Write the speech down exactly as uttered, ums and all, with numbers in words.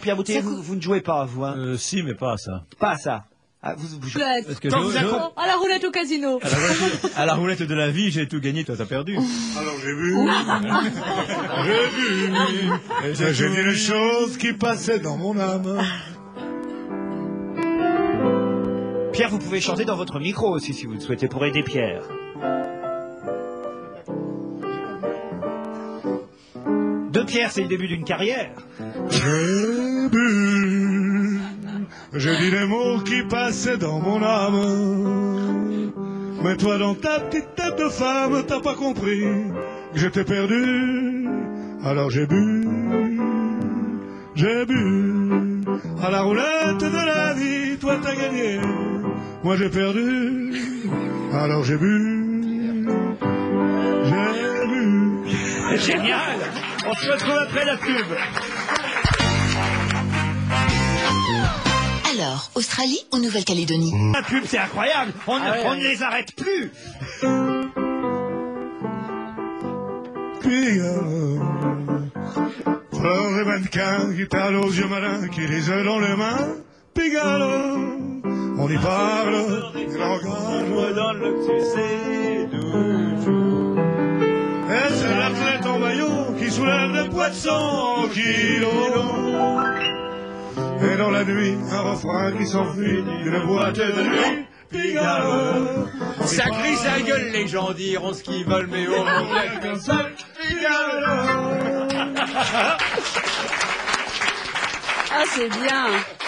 Pierre Boutet, vous, vous ne jouez pas, vous, hein? Euh, si, mais pas à ça. Pas à ça. Ah, vous, vous jouez... Parce que Quand je- vous je- accro- À la roulette au casino. À la, roulette, à la roulette de la vie, j'ai tout gagné, toi t'as perdu. Alors j'ai vu, j'ai vu, et j'ai j'ai dit les choses qui passaient dans mon âme. Pierre, vous pouvez chanter dans votre micro aussi, si vous le souhaitez, pour aider Pierre. De Pierre, c'est le début d'une carrière. J'ai bu, j'ai dit les mots qui passaient dans mon âme. Mais toi dans ta petite tête de femme, t'as pas compris que j'étais perdu. Alors j'ai bu, j'ai bu, à la roulette de la vie, toi t'as gagné, moi j'ai perdu. Alors j'ai bu, j'ai bu. Génial! On se retrouve après la pub. Alors, Australie ou Nouvelle-Calédonie? La pub, c'est incroyable. On, Ah ouais, on ouais. ne les arrête plus. Figaro, fleur et mannequin qui parle aux yeux malins, qui lisent dans les mains. Figaro, on y parle, il engage dans le succès toujours. et c'est l'athlète en maillot qui soulève des poids de cent kilos. Et dans la nuit, un refrain qui s'enfuit d'une boîte de nuit. Figaro, Ça crie sa gueule, les gens diront ce qu'ils veulent, mais au moins comme ça. Figaro. Ah, c'est bien.